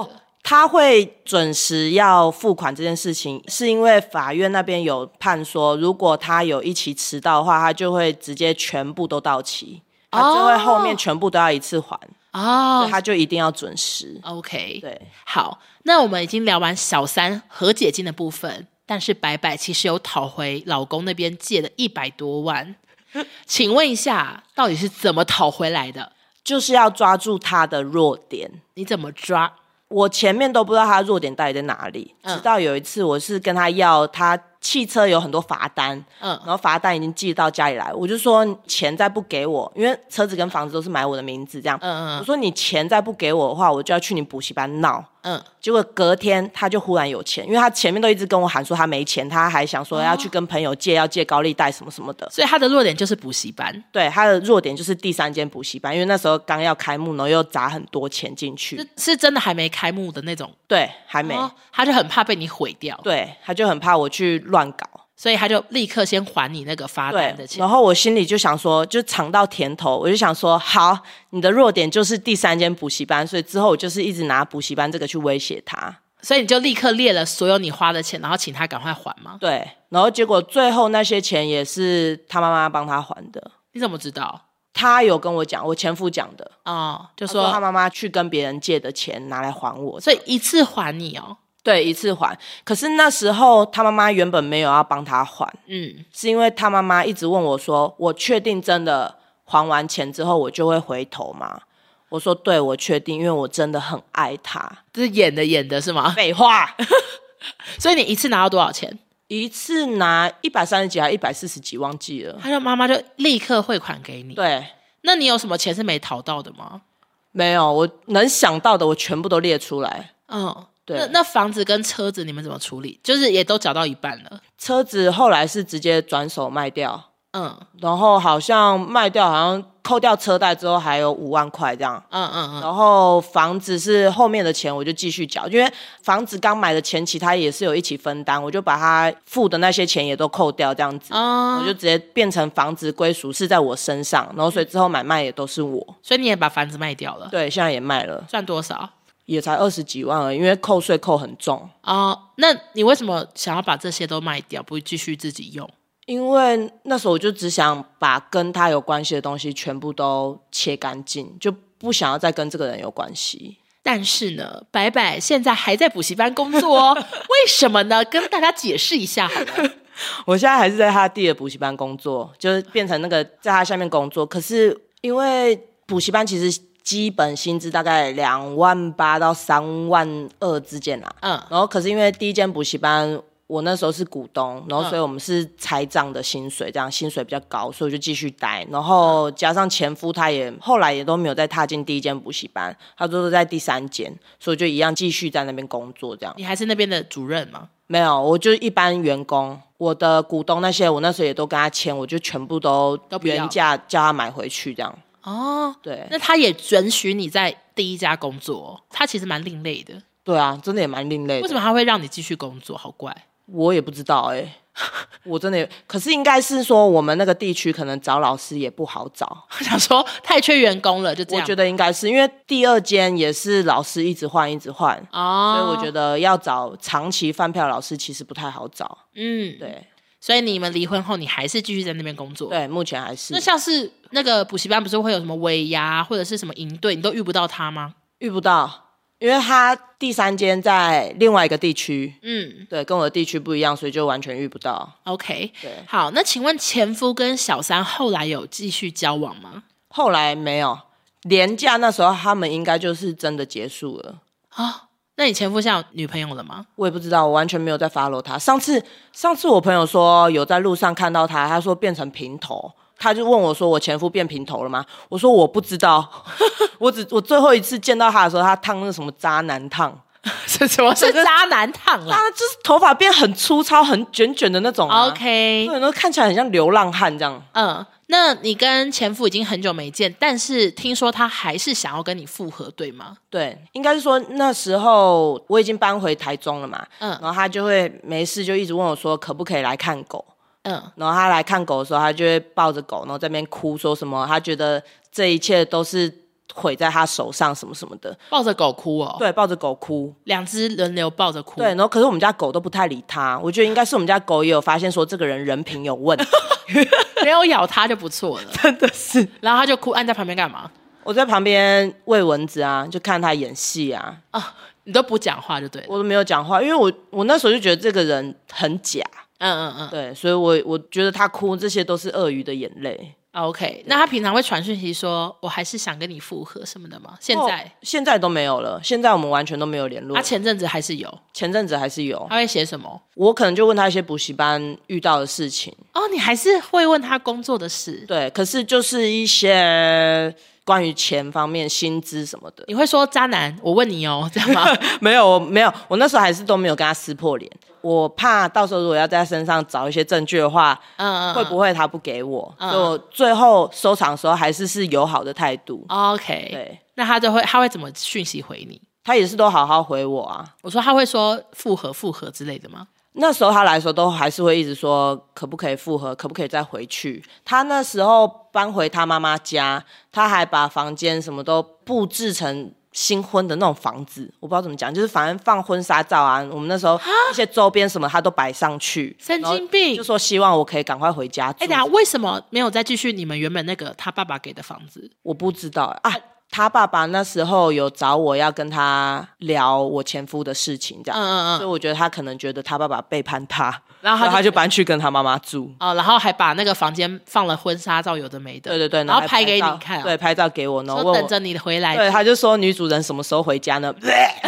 [SPEAKER 1] 他会准时要付款这件事情，是因为法院那边有判说，如果他有一期迟到的话，他就会直接全部都到期，他就会后面全部都要一次还。所以他就一定要准时。
[SPEAKER 2] OK，
[SPEAKER 1] 对，
[SPEAKER 2] 好，那我们已经聊完小三和解金的部分，但是白白其实有讨回老公那边借的100多万，请问一下，到底是怎么讨回来的？
[SPEAKER 1] 就是要抓住他的弱点。
[SPEAKER 2] 你怎么抓？
[SPEAKER 1] 我前面都不知道他的弱点到底在哪里，直到有一次我是跟他要他汽车有很多罚单，然后罚单已经寄到家里来，我就说钱再不给我，因为车子跟房子都是买我的名字这样，我说你钱再不给我的话，我就要去你补习班闹。结果隔天他就忽然有钱，因为他前面都一直跟我喊说他没钱，他还想说要去跟朋友借，要借高利贷什么什么的。
[SPEAKER 2] 所以他的弱点就是补习班。
[SPEAKER 1] 对，他的弱点就是第3间补习班，因为那时候刚要开幕，然后又砸很多钱进去，
[SPEAKER 2] 是真的还没开幕的那种。
[SPEAKER 1] 对，还没。
[SPEAKER 2] 他就很怕被你毁掉。
[SPEAKER 1] 对，他就很怕我去乱搞，
[SPEAKER 2] 所以他就立刻先还你那个罚单的钱。
[SPEAKER 1] 然后我心里就想说，就尝到甜头，我就想说，好，你的弱点就是第3间补习班，所以之后我就是一直拿补习班这个去威胁他。
[SPEAKER 2] 所以你就立刻列了所有你花的钱，然后请他赶快还吗？
[SPEAKER 1] 对，然后结果最后那些钱也是他妈妈帮他还的。
[SPEAKER 2] 你怎么知道？
[SPEAKER 1] 他有跟我讲，我前夫讲的。
[SPEAKER 2] 就说
[SPEAKER 1] 他妈妈去跟别人借的钱拿来还我，
[SPEAKER 2] 所以一次还你哦。
[SPEAKER 1] 对，一次还。可是那时候他妈妈原本没有要帮他还，是因为他妈妈一直问我说，我确定真的还完钱之后我就会回头吗？我说对，我确定，因为我真的很爱他。
[SPEAKER 2] 这是演的是吗？
[SPEAKER 1] 废话。
[SPEAKER 2] 所以你一次拿到多少钱？
[SPEAKER 1] 一次拿130几还140几忘记了。
[SPEAKER 2] 他的妈妈就立刻汇款给你。
[SPEAKER 1] 对。
[SPEAKER 2] 那你有什么钱是没讨到的吗？
[SPEAKER 1] 没有，我能想到的我全部都列出来。对。
[SPEAKER 2] 那房子跟车子你们怎么处理？就是也都缴到一半了。
[SPEAKER 1] 车子后来是直接转手卖掉。然后好像卖掉，好像扣掉车贷之后还有5万块这样。然后房子是后面的钱我就继续缴，因为房子刚买的前期他也是有一起分担，我就把他付的那些钱也都扣掉这样子。我就直接变成房子归属是在我身上，然后所以之后买卖也都是我。
[SPEAKER 2] 所以你也把房子卖掉了？
[SPEAKER 1] 对，现在也卖了。
[SPEAKER 2] 赚多少？
[SPEAKER 1] 也才20几万而已，因为扣税扣很重。
[SPEAKER 2] 那你为什么想要把这些都卖掉，不继续自己用？
[SPEAKER 1] 因为那时候我就只想把跟他有关系的东西全部都切干净，就不想要再跟这个人有关系。
[SPEAKER 2] 但是呢，白白现在还在补习班工作哦。为什么呢？跟大家解释一下好了。
[SPEAKER 1] 我现在还是在他弟的补习班工作，就是变成那个在他下面工作。可是因为补习班其实基本薪资大概2万8到3万2之间啦。然后可是因为第1间补习班我那时候是股东，然后所以我们是拆账的薪水，这样薪水比较高，所以我就继续待。然后加上前夫他也后来也都没有再踏进第1间补习班，他都是在第3间，所以我就一样继续在那边工作这样。
[SPEAKER 2] 你还是那边的主任吗？
[SPEAKER 1] 没有，我就一般员工。我的股东那些我那时候也都跟他签，我就全部都原价叫他买回去这样。对。
[SPEAKER 2] 那他也准许你在第1家工作，他其实蛮另类的。
[SPEAKER 1] 对啊，真的也蛮另类的。
[SPEAKER 2] 为什么他会让你继续工作？好怪。
[SPEAKER 1] 我也不知道我真的可是应该是说我们那个地区可能找老师也不好找。
[SPEAKER 2] 我想说太缺员工了，就这样。
[SPEAKER 1] 我觉得应该是因为第2间也是老师一直换所以我觉得要找长期饭票老师其实不太好找。对。
[SPEAKER 2] 所以你们离婚后你还是继续在那边工作？
[SPEAKER 1] 对，目前还是。
[SPEAKER 2] 那像是那个补习班不是会有什么尾牙或者是什么营队，你都遇不到他吗？
[SPEAKER 1] 遇不到，因为他第3间在另外一个地区。对，跟我的地区不一样，所以就完全遇不到。
[SPEAKER 2] OK，
[SPEAKER 1] 对。好，
[SPEAKER 2] 那请问前夫跟小三后来有继续交往吗？
[SPEAKER 1] 后来没有，连假那时候他们应该就是真的结束了。
[SPEAKER 2] 那你前夫现在有女朋友了吗？
[SPEAKER 1] 我也不知道，我完全没有在 follow 他。上次我朋友说有在路上看到他，他说变成平头，他就问我说我前夫变平头了吗？我说我不知道。我最后一次见到他的时候，他烫那什么渣男烫。
[SPEAKER 2] 什么是渣男烫啦？
[SPEAKER 1] 就是头发变很粗糙很卷卷的那种。
[SPEAKER 2] OK，
[SPEAKER 1] 对，然后看起来很像流浪汉这样。
[SPEAKER 2] 那你跟前夫已经很久没见，但是听说他还是想要跟你复合，对吗？
[SPEAKER 1] 对，应该是说那时候我已经搬回台中了嘛。然后他就会没事就一直问我说可不可以来看狗。然后他来看狗的时候，他就会抱着狗，然后在那边哭，说什么他觉得这一切都是毁在他手上什么什么的。
[SPEAKER 2] 抱着狗哭哦？
[SPEAKER 1] 对，抱着狗哭
[SPEAKER 2] ，2只轮流抱着哭。
[SPEAKER 1] 对，然后可是我们家狗都不太理他，我觉得应该是我们家狗也有发现说这个人人品有问题
[SPEAKER 2] 没有咬他就不错了
[SPEAKER 1] 真的是。
[SPEAKER 2] 然后他就哭，按在旁边干嘛？
[SPEAKER 1] 我在旁边喂蚊子啊，就看他演戏啊。
[SPEAKER 2] 你都不讲话就对了。
[SPEAKER 1] 我都没有讲话，因为我那时候就觉得这个人很假。对，所以我觉得他哭这些都是鳄鱼的眼泪。
[SPEAKER 2] OK， 那他平常会传讯息说我还是想跟你复合什么的吗？现在
[SPEAKER 1] 都没有了，现在我们完全都没有联络。
[SPEAKER 2] 他前阵子还是有。
[SPEAKER 1] 他
[SPEAKER 2] 会写什么？
[SPEAKER 1] 我可能就问他一些补习班遇到的事情。
[SPEAKER 2] 你还是会问他工作的事？
[SPEAKER 1] 对，可是就是一些关于钱方面、薪资什么的。
[SPEAKER 2] 你会说渣男？我问你哦，这样吗？
[SPEAKER 1] 没有，我那时候还是都没有跟他撕破脸。我怕到时候如果要在他身上找一些证据的话，会不会他不给我？所以我最后收场的时候还是友好的态度。
[SPEAKER 2] OK，
[SPEAKER 1] 对，
[SPEAKER 2] 那他会怎么讯息回你？
[SPEAKER 1] 他也是都好好回我啊。
[SPEAKER 2] 我说他会说复合之类的吗？
[SPEAKER 1] 那时候他来的时候都还是会一直说可不可以复合，可不可以再回去。他那时候搬回他妈妈家，他还把房间什么都布置成新婚的那种房子，我不知道怎么讲，就是反正放婚纱照啊，我们那时候一些周边什么他都摆上去。
[SPEAKER 2] 神经病！
[SPEAKER 1] 就说希望我可以赶快回家住。
[SPEAKER 2] 等一下为什么没有再继续你们原本那个他爸爸给的房子？
[SPEAKER 1] 我不知道啊。他爸爸那时候有找我要跟他聊我前夫的事情，这样，所以我觉得他可能觉得他爸爸背叛他，然后他就搬去跟他妈妈住。
[SPEAKER 2] 然后还把那个房间放了婚纱照，有的没的。
[SPEAKER 1] 对，
[SPEAKER 2] 然后拍给你看。
[SPEAKER 1] 对，拍照给我，然后问我
[SPEAKER 2] 等着你回来。
[SPEAKER 1] 对，他就说女主人什么时候回家呢？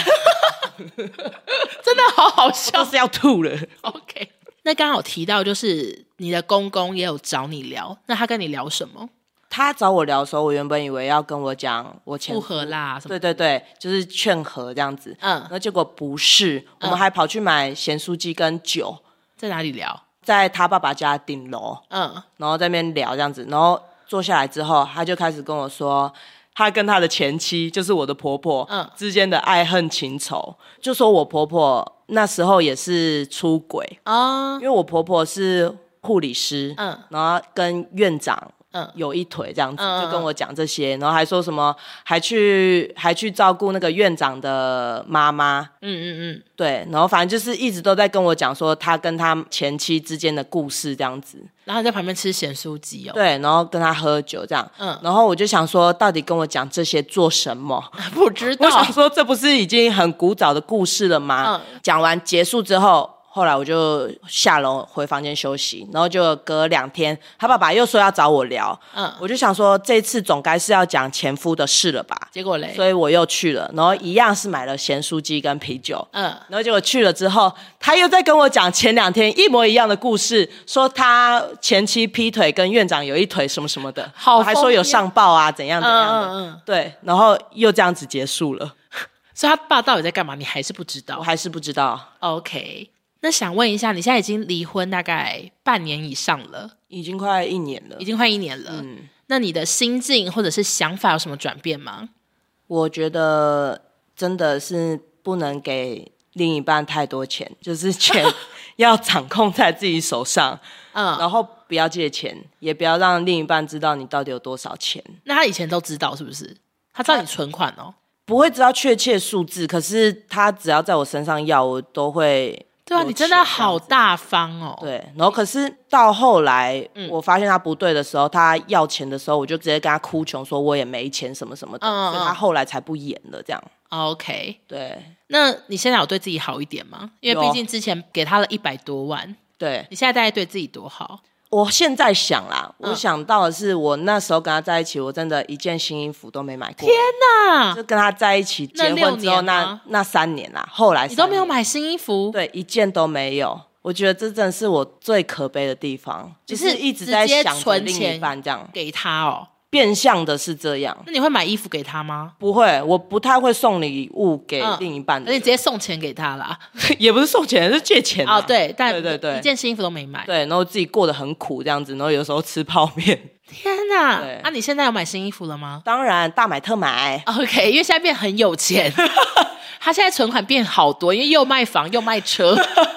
[SPEAKER 2] 真的好好笑，
[SPEAKER 1] 就是要吐了。
[SPEAKER 2] OK， 那刚好提到就是你的公公也有找你聊，那他跟你聊什么？
[SPEAKER 1] 他找我聊的时候，我原本以为要跟我讲我前夫
[SPEAKER 2] 复合啦什么，
[SPEAKER 1] 对，就是劝和这样子。那结果不是，我们还跑去买咸酥鸡跟酒。
[SPEAKER 2] 在哪里聊？
[SPEAKER 1] 在他爸爸家顶楼。然后在那边聊这样子，然后坐下来之后，他就开始跟我说他跟他的前妻，就是我的婆婆，之间的爱恨情仇。就说我婆婆那时候也是出轨因为我婆婆是护理师，然后跟院长有一腿这样子，就跟我讲这些，然后还说什么还去照顾那个院长的妈妈，对，然后反正就是一直都在跟我讲说他跟他前妻之间的故事这样子，
[SPEAKER 2] 然后在旁边吃咸酥鸡
[SPEAKER 1] 对，然后跟他喝酒这样，然后我就想说到底跟我讲这些做什么？
[SPEAKER 2] 不知道，
[SPEAKER 1] 我想说这不是已经很古早的故事了吗？讲完结束之后。后来我就下楼回房间休息，然后就隔2天，他爸爸又说要找我聊，我就想说这次总该是要讲前夫的事了吧？
[SPEAKER 2] 结果嘞，
[SPEAKER 1] 所以我又去了，然后一样是买了咸酥鸡跟啤酒，然后结果去了之后，他又在跟我讲前2天一模一样的故事，说他前妻劈腿跟院长有一腿什么什么的，还说有上报啊怎样怎样的，对，然后又这样子结束了。
[SPEAKER 2] 所以他爸到底在干嘛？你还是不知道？
[SPEAKER 1] 我还是不知道。
[SPEAKER 2] OK。那想问一下，你现在已经离婚大概半年以上了，
[SPEAKER 1] 已经快1年了。那
[SPEAKER 2] 你的心境或者是想法有什么转变吗？
[SPEAKER 1] 我觉得真的是不能给另一半太多钱，就是钱要掌控在自己手上，然后不要借钱，也不要让另一半知道你到底有多少钱。
[SPEAKER 2] 那他以前都知道是不是？他知道你存款哦？
[SPEAKER 1] 不会知道确切数字，可是他只要在我身上要，我都会。
[SPEAKER 2] 对啊，你真的好大方哦。
[SPEAKER 1] 对，然后可是到后来，我发现他不对的时候，他要钱的时候，我就直接跟他哭穷，说我也没钱什么什么的，所以他后来才不演了这样。
[SPEAKER 2] OK，
[SPEAKER 1] 对。
[SPEAKER 2] 那你现在有对自己好一点吗？因为毕竟之前给他了100多万，
[SPEAKER 1] 对，
[SPEAKER 2] 你现在大概对自己多好？
[SPEAKER 1] 我现在想啦，我想到的是，我那时候跟他在一起，我真的一件新衣服都没买过。
[SPEAKER 2] 天哪！
[SPEAKER 1] 就跟他在一起结婚之后那3年啦，后来
[SPEAKER 2] 你都没有买新衣服？
[SPEAKER 1] 对，一件都没有。我觉得这真的是我最可悲的地方，就是一直在想着另一半这样
[SPEAKER 2] 给他哦。
[SPEAKER 1] 变相的是这样。
[SPEAKER 2] 那你会买衣服给他吗？
[SPEAKER 1] 不会，我不太会送礼物给另一半的。
[SPEAKER 2] 而且直接送钱给他啦。
[SPEAKER 1] 也不是送钱，是借钱啊。
[SPEAKER 2] 对，但
[SPEAKER 1] 对，
[SPEAKER 2] 一件新衣服都没买。
[SPEAKER 1] 对，然后自己过得很苦这样子，然后有时候吃泡面。
[SPEAKER 2] 天哪！那你现在有买新衣服了吗？
[SPEAKER 1] 当然，大买特买。
[SPEAKER 2] OK， 因为现在变很有钱。他现在存款变好多，因为又卖房又卖车，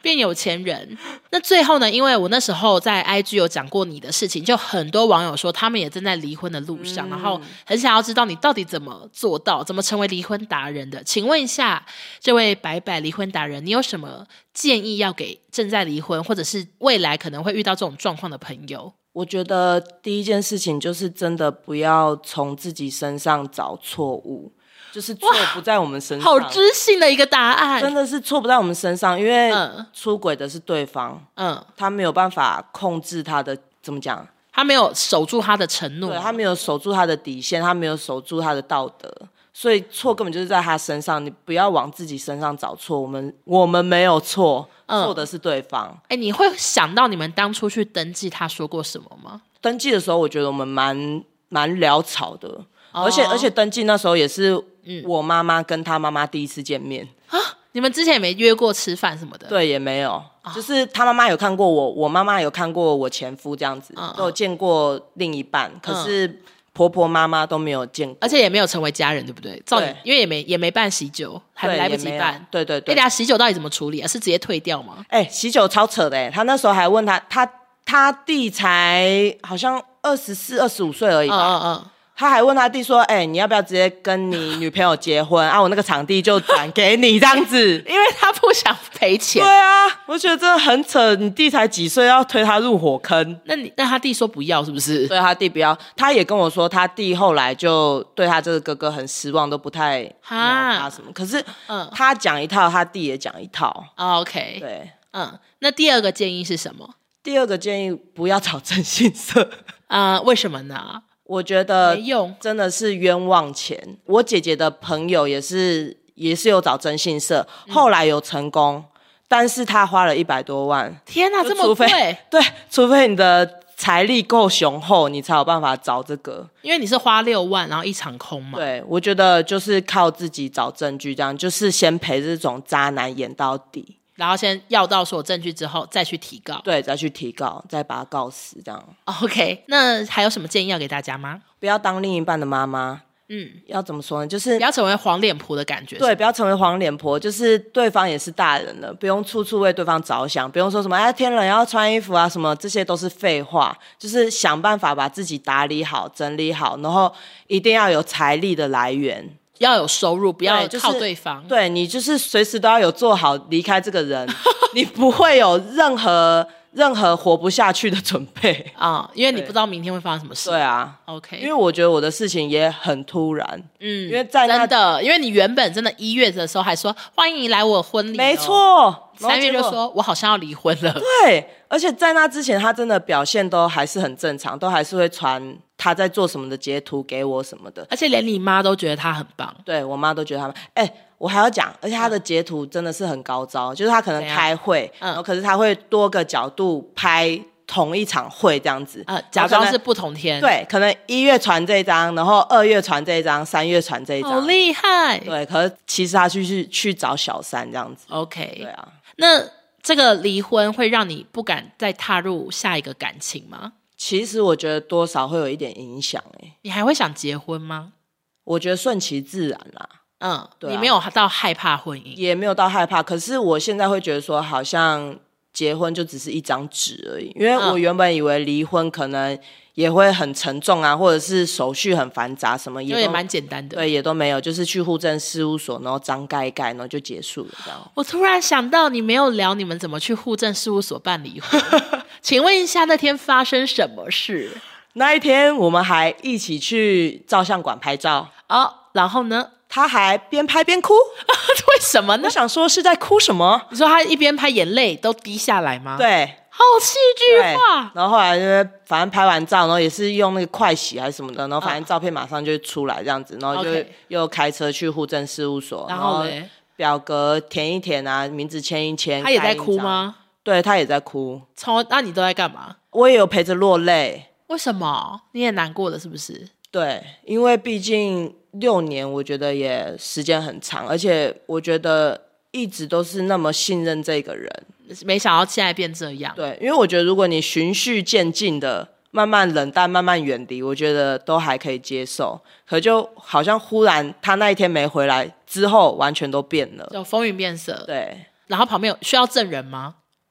[SPEAKER 2] 变有钱人。那最后呢，因为我那时候在 IG 有讲过你的事情，就很多网友说他们也正在离婚的路上，然后很想要知道你到底怎么做到，怎么成为离婚达人的。请问一下这位白白离婚达人，你有什么建议要给正在离婚或者是未来可能会遇到这种状况的朋友？
[SPEAKER 1] 我觉得第一件事情就是真的不要从自己身上找错误，就是错不在我们身上。
[SPEAKER 2] 好知性的一个答案，
[SPEAKER 1] 真的是错不在我们身上，因为出轨的是对方，他没有办法控制他的，怎么讲？
[SPEAKER 2] 他没有守住他的承诺，
[SPEAKER 1] 对，他没有守住他的底线，他没有守住他的道德，所以错根本就是在他身上。你不要往自己身上找错，我们没有错，错的是对方。
[SPEAKER 2] 你会想到你们当初去登记他说过什么吗？
[SPEAKER 1] 登记的时候，我觉得我们蛮潦草的，而且登记那时候也是我妈妈跟他妈妈第一次见面
[SPEAKER 2] 啊。你们之前也没约过吃饭什么的？
[SPEAKER 1] 对，也没有，就是他妈妈有看过我妈妈有看过我前夫这样子，都有见过另一半，可是婆婆妈妈都没有见过，
[SPEAKER 2] 而且也没有成为家人，对不对？
[SPEAKER 1] 对，
[SPEAKER 2] 因为也没办喜酒，还来不及办。
[SPEAKER 1] 对对对。
[SPEAKER 2] 等下喜酒到底怎么处理啊？是直接退掉吗？
[SPEAKER 1] 喜酒超扯的他那时候还问他弟才好像24、25岁而已吧。他还问他弟说：“你要不要直接跟你女朋友结婚啊？我那个场地就转给你这样子。”
[SPEAKER 2] 因为他不想赔钱。
[SPEAKER 1] 对啊，我觉得真的很扯。你弟才几岁，要推他入火坑？
[SPEAKER 2] 那他弟说不要，是不是？
[SPEAKER 1] 对，他弟不要。他也跟我说，他弟后来就对他这个哥哥很失望，都不太鸟他什么。可是，他讲一套，他弟也讲一套。
[SPEAKER 2] OK，
[SPEAKER 1] 对，
[SPEAKER 2] 那第二个建议是什么？
[SPEAKER 1] 第二个建议不要找征信社。
[SPEAKER 2] 为什么呢？
[SPEAKER 1] 我觉得
[SPEAKER 2] 没用，
[SPEAKER 1] 真的是冤枉钱。我姐姐的朋友也是有找征信社，后来有成功，但是他花了100多万。
[SPEAKER 2] 天哪，这么贵？
[SPEAKER 1] 对，除非你的财力够雄厚，你才有办法找这个。
[SPEAKER 2] 因为你是花6万，然后一场空嘛。
[SPEAKER 1] 对，我觉得就是靠自己找证据，这样就是先陪这种渣男演到底。
[SPEAKER 2] 然后先要到所有证据之后再去提告。
[SPEAKER 1] 对，再去提告，再把他告死这样。
[SPEAKER 2] OK， 那还有什么建议要给大家吗？
[SPEAKER 1] 不要当另一半的妈妈。要怎么说呢？就是
[SPEAKER 2] 不要成为黄脸婆的感觉。
[SPEAKER 1] 对，不要成为黄脸婆，就是对方也是大人了，不用处处为对方着想，不用说什么天冷要穿衣服啊什么，这些都是废话。就是想办法把自己打理好、整理好，然后一定要有财力的来源。
[SPEAKER 2] 要有收入，不要靠对方。
[SPEAKER 1] 对，你就是随时都要有做好离开这个人，你不会有任何活不下去的准备
[SPEAKER 2] 因为你不知道明天会发生什么事。
[SPEAKER 1] 对啊
[SPEAKER 2] ，OK。
[SPEAKER 1] 因为我觉得我的事情也很突然，因为在
[SPEAKER 2] 真的，因为你原本真的1月的时候还说欢迎你来我婚礼，
[SPEAKER 1] 没错
[SPEAKER 2] ，3月就说我好像要离婚了。
[SPEAKER 1] 对，而且在那之前他真的表现都还是很正常，都还是会传他在做什么的截图给我什么的，
[SPEAKER 2] 而且连你妈都觉得他很棒。
[SPEAKER 1] 对，我妈都觉得他们我还要讲，而且他的截图真的是很高招，就是他可能开会，然后可是他会多个角度拍同一场会这样子，
[SPEAKER 2] 假装是不同天。
[SPEAKER 1] 对，可能1月传这一张，然后2月传这一张，3月传这一张，
[SPEAKER 2] 好厉害。
[SPEAKER 1] 对，可是其实他去找小三这样子。
[SPEAKER 2] OK，
[SPEAKER 1] 对啊。
[SPEAKER 2] 那这个离婚会让你不敢再踏入下一个感情吗？
[SPEAKER 1] 其实我觉得多少会有一点影响。
[SPEAKER 2] 你还会想结婚吗？
[SPEAKER 1] 我觉得顺其自然啦。对啊，
[SPEAKER 2] 你没有到害怕婚姻，
[SPEAKER 1] 也没有到害怕，可是我现在会觉得说好像结婚就只是一张纸而已，因为我原本以为离婚可能也会很沉重啊，或者是手续很繁杂什么，
[SPEAKER 2] 也蛮简单的。
[SPEAKER 1] 对，也都没有，就是去户政事务所，然后章盖一盖，然后就结束了这样。
[SPEAKER 2] 我突然想到你没有聊你们怎么去户政事务所办离婚请问一下那天发生什么事？
[SPEAKER 1] 那一天我们还一起去照相馆拍照
[SPEAKER 2] 然后呢？
[SPEAKER 1] 他还边拍边哭
[SPEAKER 2] 为什么呢？
[SPEAKER 1] 我想说是在哭什么？
[SPEAKER 2] 你说他一边拍眼泪都滴下来吗？
[SPEAKER 1] 对，
[SPEAKER 2] 好戏剧化。
[SPEAKER 1] 然后后来就反正拍完照，然后也是用那个快洗还是什么的，然后反正照片马上就出来这样子，然后就又开车去户政事务所，
[SPEAKER 2] 然后
[SPEAKER 1] 表格填一填啊，名字签一签。
[SPEAKER 2] 他也在哭吗？
[SPEAKER 1] 对，他也在哭。
[SPEAKER 2] 那你都在干嘛？
[SPEAKER 1] 我也有陪着落泪。
[SPEAKER 2] 为什么？你也难过了是不是？
[SPEAKER 1] 对，因为毕竟6年，我觉得也时间很长，而且我觉得一直都是那么信任这个人，
[SPEAKER 2] 没想到现在变这样。
[SPEAKER 1] 对，因为我觉得如果你循序渐进的慢慢冷淡、慢慢远离，我觉得都还可以接受。可就好像忽然他那一天没回来之后，完全都变了，
[SPEAKER 2] 就风云变色。
[SPEAKER 1] 对。
[SPEAKER 2] 然后旁边需要证人吗？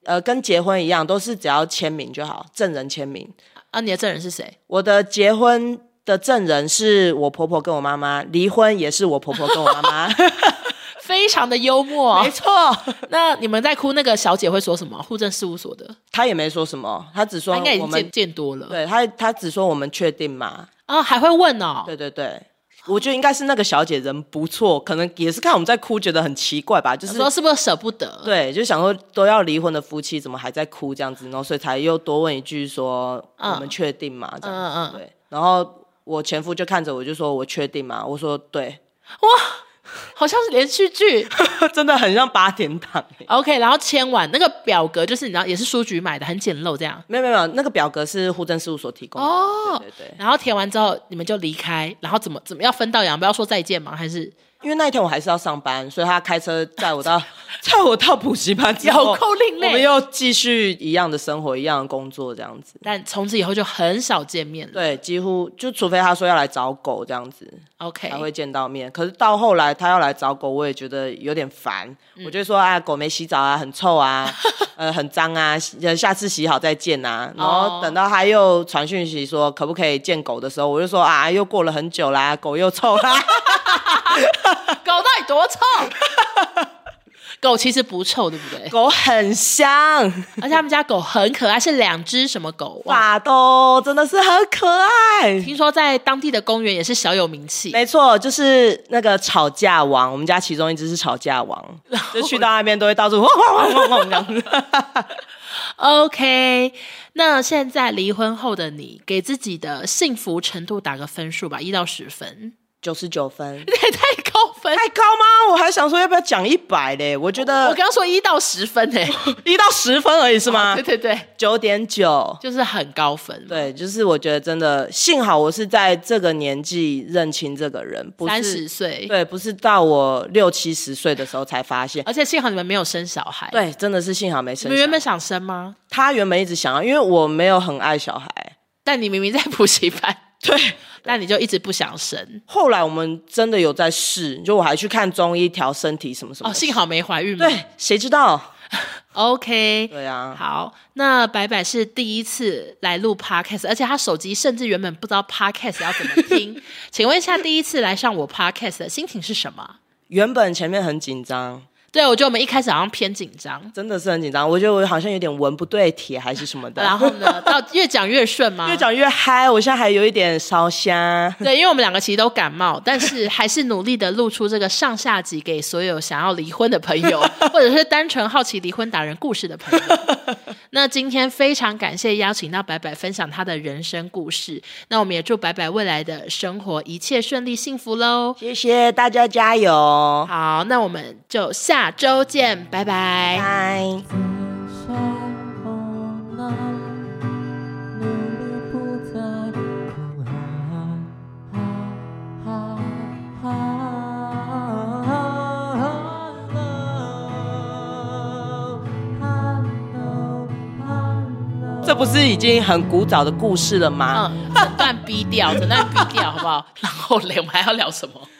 [SPEAKER 1] 跟结婚一样，都是只要签名就好，证人签名。
[SPEAKER 2] 啊，你的证人是谁？
[SPEAKER 1] 我的结婚的证人是我婆婆跟我妈妈，离婚也是我婆婆跟我妈妈。
[SPEAKER 2] 非常的幽默。
[SPEAKER 1] 没错。
[SPEAKER 2] 那你们在哭，那个小姐会说什么？户政事务所的，
[SPEAKER 1] 她也没说什么，她只说
[SPEAKER 2] 她应该已
[SPEAKER 1] 我们
[SPEAKER 2] 经见多了。
[SPEAKER 1] 对，她只说我们确定嘛。
[SPEAKER 2] 啊，还会问哦。
[SPEAKER 1] 对对对，我觉得应该是那个小姐人不错，可能也是看我们在哭觉得很奇怪吧，就是
[SPEAKER 2] 说是不是舍不得？
[SPEAKER 1] 对，就想说都要离婚的夫妻怎么还在哭这样子，然后所以才又多问一句说我们确定吗？这样子。对，然后我前夫就看着我就说我确定吗？我说对。
[SPEAKER 2] 哇，好像是连续剧。
[SPEAKER 1] 真的很像8点档。
[SPEAKER 2] OK， 然后签完那个表格就是你知道也是书局买的，很简陋这样。
[SPEAKER 1] 没有，那个表格是户政事务所提供的。哦，对。然
[SPEAKER 2] 后填完之后你们就离开，然后怎么要分道扬镳，要说再见吗？还是
[SPEAKER 1] 因为那一天我还是要上班，所以他开车载我到补习班之后，
[SPEAKER 2] 有够另类，
[SPEAKER 1] 我们又继续一样的生活，一样的工作这样子。
[SPEAKER 2] 但从此以后就很少见面了。
[SPEAKER 1] 对，几乎就除非他说要来找狗这样子
[SPEAKER 2] ，OK
[SPEAKER 1] 才会见到面。可是到后来他要来找狗，我也觉得有点烦。我就说啊，狗没洗澡啊，很臭啊，很脏啊，下次洗好再见啊。然后等到他又传讯息说可不可以见狗的时候，我就说啊，又过了很久啦，狗又臭啦。
[SPEAKER 2] 狗到底多臭？狗其实不臭，对不对？
[SPEAKER 1] 狗很香，
[SPEAKER 2] 而且他们家狗很可爱，是2只什么狗？
[SPEAKER 1] 法斗真的是很可爱。
[SPEAKER 2] 听说在当地的公园也是小有名气。
[SPEAKER 1] 没错，就是那个吵架王，我们家其中一只是吵架王，就去到那边都会到处汪汪汪汪这样子。
[SPEAKER 2] OK， 那现在离婚后的你，给自己的幸福程度打个分数吧，1到10分。
[SPEAKER 1] 99分，
[SPEAKER 2] 也太高分，
[SPEAKER 1] 太高吗？我还想说要不要讲100嘞？我觉得
[SPEAKER 2] 我刚刚说1到10分嘞
[SPEAKER 1] ，1到10分而已是吗？
[SPEAKER 2] 对
[SPEAKER 1] 9.9，
[SPEAKER 2] 就是很高分。
[SPEAKER 1] 对，就是我觉得真的幸好我是在这个年纪认清这个人，不是
[SPEAKER 2] 30岁，
[SPEAKER 1] 对，不是到我60、70岁的时候才发现。
[SPEAKER 2] 而且幸好你们没有生小孩。
[SPEAKER 1] 对，真的是幸好没生小孩。
[SPEAKER 2] 你们原本想生吗？
[SPEAKER 1] 他原本一直想要，因为我没有很爱小孩，
[SPEAKER 2] 但你明明在补习班。
[SPEAKER 1] 对，
[SPEAKER 2] 但你就一直不想生。
[SPEAKER 1] 后来我们真的有在试，就我还去看中医调身体什么什么。
[SPEAKER 2] 哦，幸好没怀孕吗？
[SPEAKER 1] 对，谁知道
[SPEAKER 2] ？OK，
[SPEAKER 1] 对啊。
[SPEAKER 2] 好，那白白是第一次来录 Podcast， 而且他手机甚至原本不知道 Podcast 要怎么听。请问一下，第一次来上我 Podcast 的心情是什么？
[SPEAKER 1] 原本前面很紧张。
[SPEAKER 2] 对，我觉得我们一开始好像偏紧张，
[SPEAKER 1] 真的是很紧张。我觉得我好像有点文不对题还是什么的。
[SPEAKER 2] 然后呢，到越讲越顺吗？
[SPEAKER 1] 越讲越嗨，我现在还有一点烧香。
[SPEAKER 2] 对，因为我们2个其实都感冒，但是还是努力的录出这个上下集给所有想要离婚的朋友，或者是单纯好奇离婚达人故事的朋友。那今天非常感谢邀请到白白分享他的人生故事。那我们也祝白白未来的生活一切顺利幸福咯。
[SPEAKER 1] 谢谢大家，加油。
[SPEAKER 2] 好，那我们就下周见，拜拜。
[SPEAKER 1] 拜。这不是已经很古早的故事了吗？
[SPEAKER 2] 整段逼掉，好不好？然后我们还要聊什么？